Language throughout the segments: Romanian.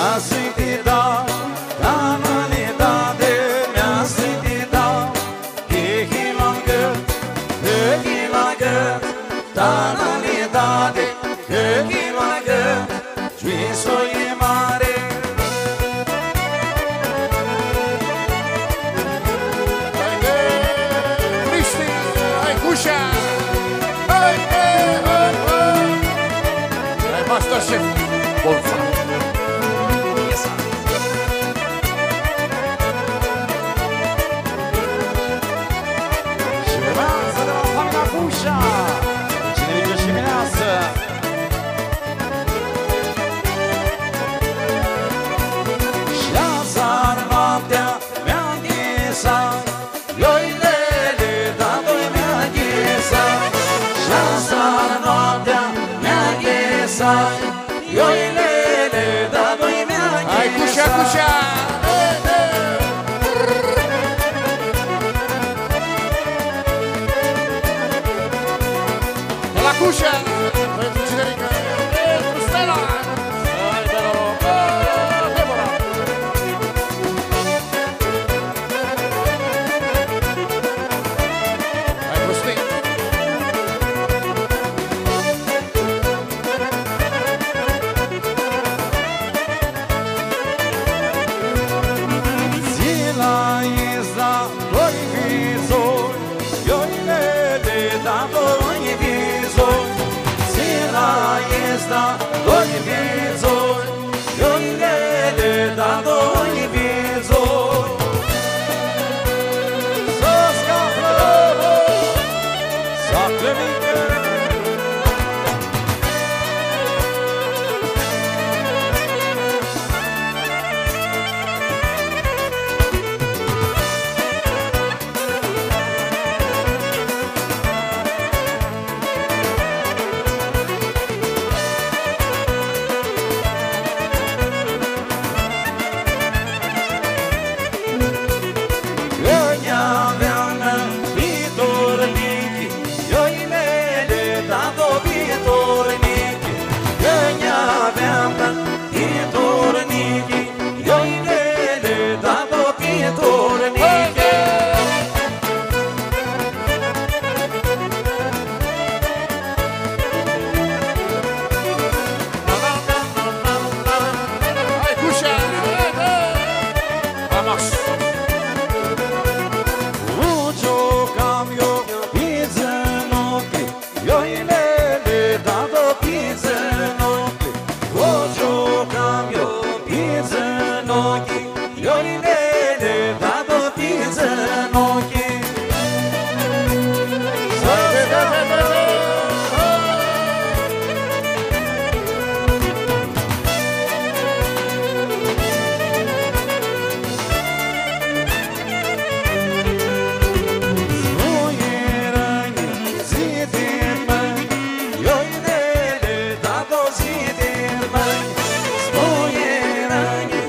Spoje ranie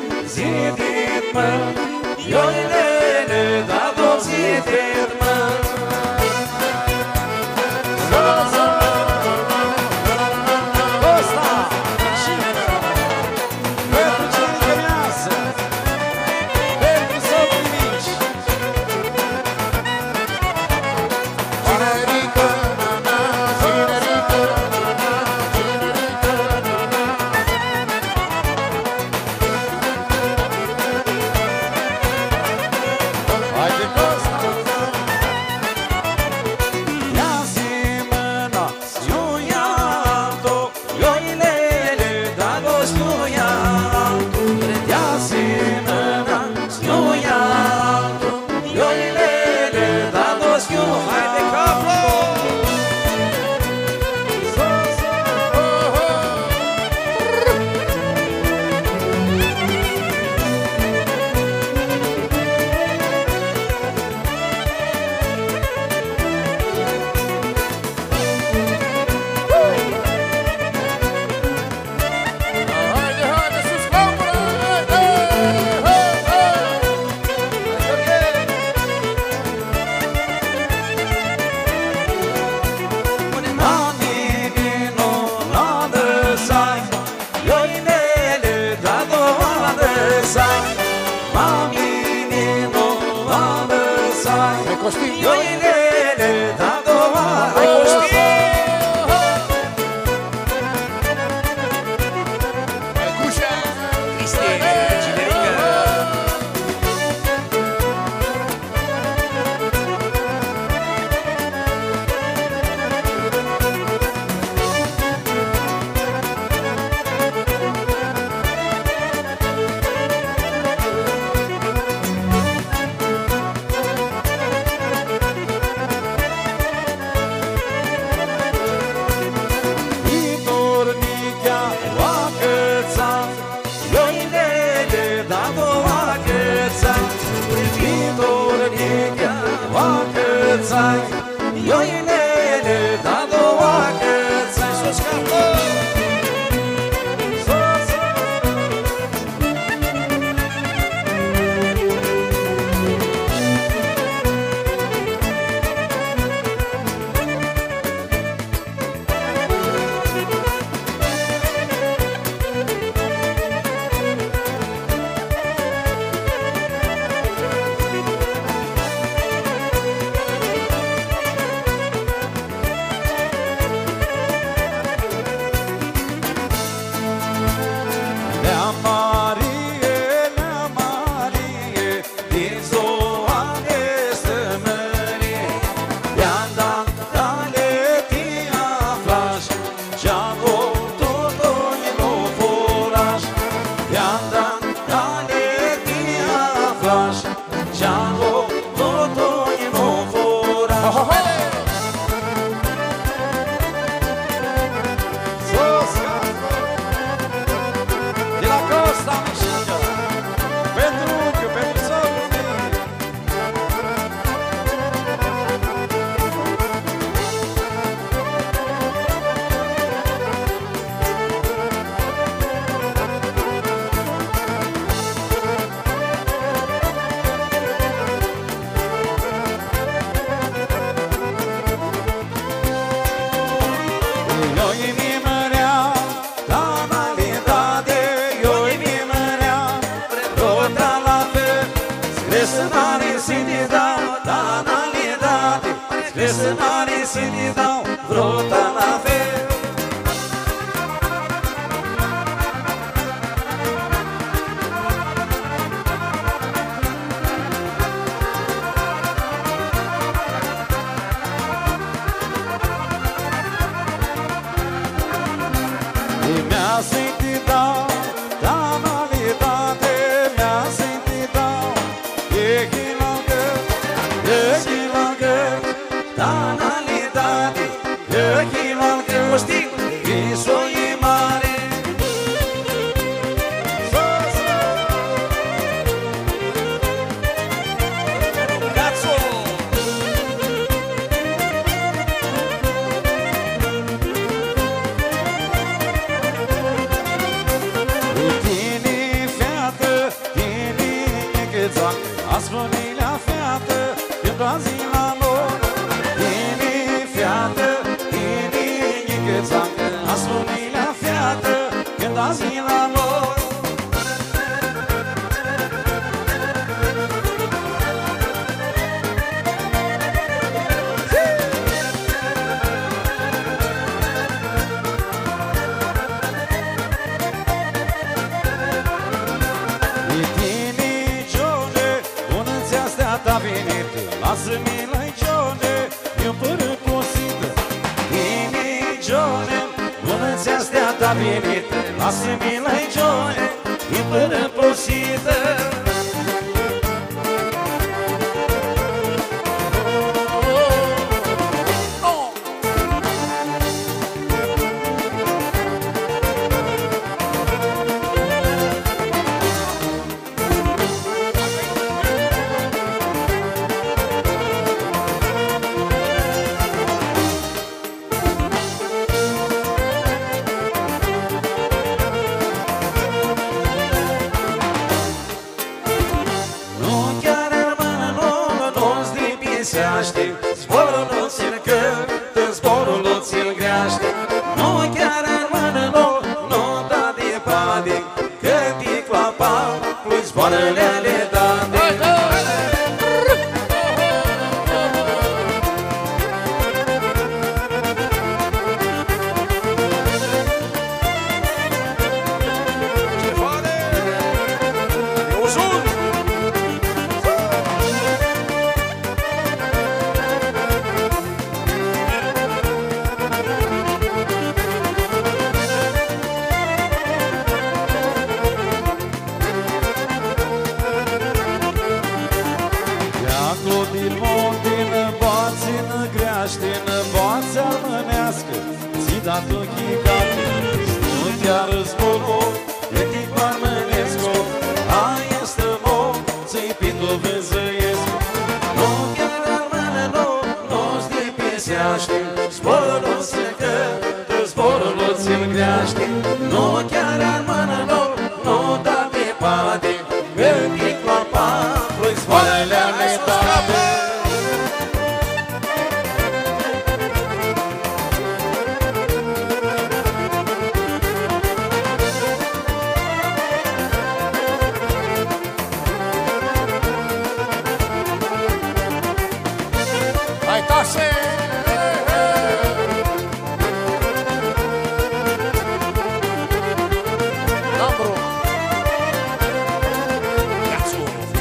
Costi. Ioinele da dovadă. Hai, Costi. Cușa. Cristi, Cinerică. Ioinele da doua cățai. Sus capă. sunt ochii calde. Nu chiar zborul, de tip armănescu, aia este mor, ți-i pindu vânzăiesc. Nu chiar armână, nu-ți de pieseaște, zborul nu se cătă, zborul nu ți-l greaște. Nu chiar armână, nu da de pade, gândic la patru, zboarele ale tate. Hai, tașe! Nambru! Iațu!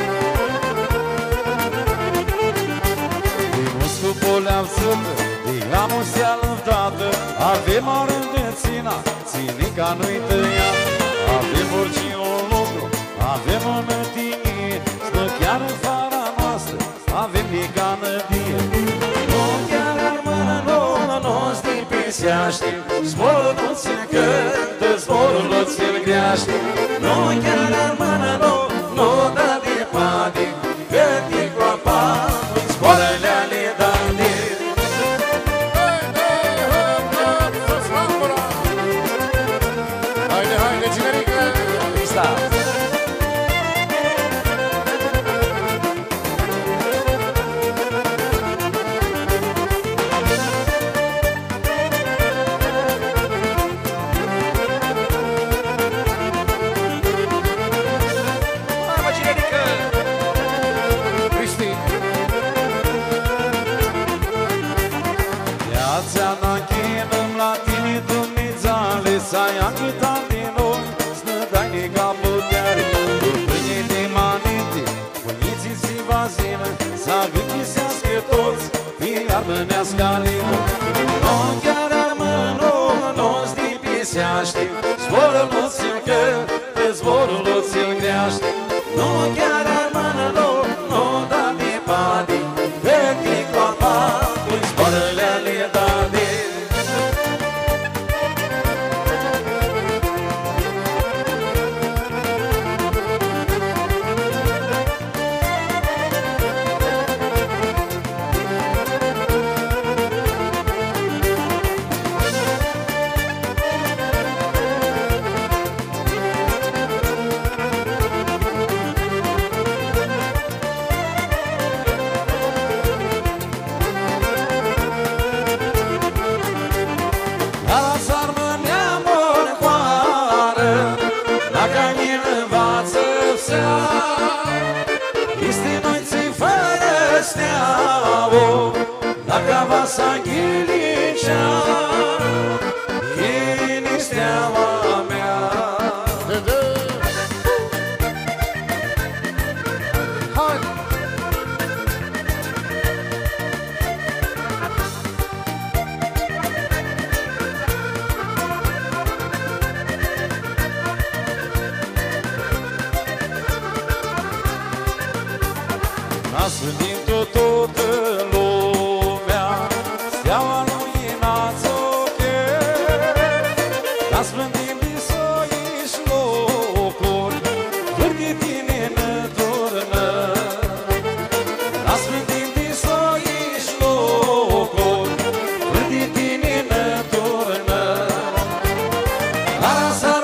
Din uscu poleavțâtă, din amuseală dată, avem arândățina, ținica nu-i tăiat. Avem orice un lucru, avem o nătinie, stă chiar în fara noastră, avem nicanădie. Nu chiar armână, nu-ți din piseaște, zborul nu ți-l cântă, zborul nu ți-l greaște. Nu chiar armână, nu da de pade, gândic la patru, zboarele ale date. Să-ți lambura! Haide, haide, cinerică! Pista! Hai, mă, cinerică! Cristi! Viața n-închinăm la tine, Dumnezeale, să-ai achitat din noi, snădai de capul chiar, cu pâine de manete, puniții și vazină, să gândisească toți, fie armânească alină. Nu chiar armână, nu-ți din piseaște, zborul nu ți-l cântă, zborul nu ți-l greaște. Nu chiar armână, nu da de pade, gândic la patru, zboarele ale date. Sanghilicea, linișteaua mea. Hai! Nasıl din toată lumea, steaua lui Națoche, nasplândim din soiși locuri, vârghi tine năturnă. Nasplândim din soiși locuri, vârghi tine năturnă. Arasa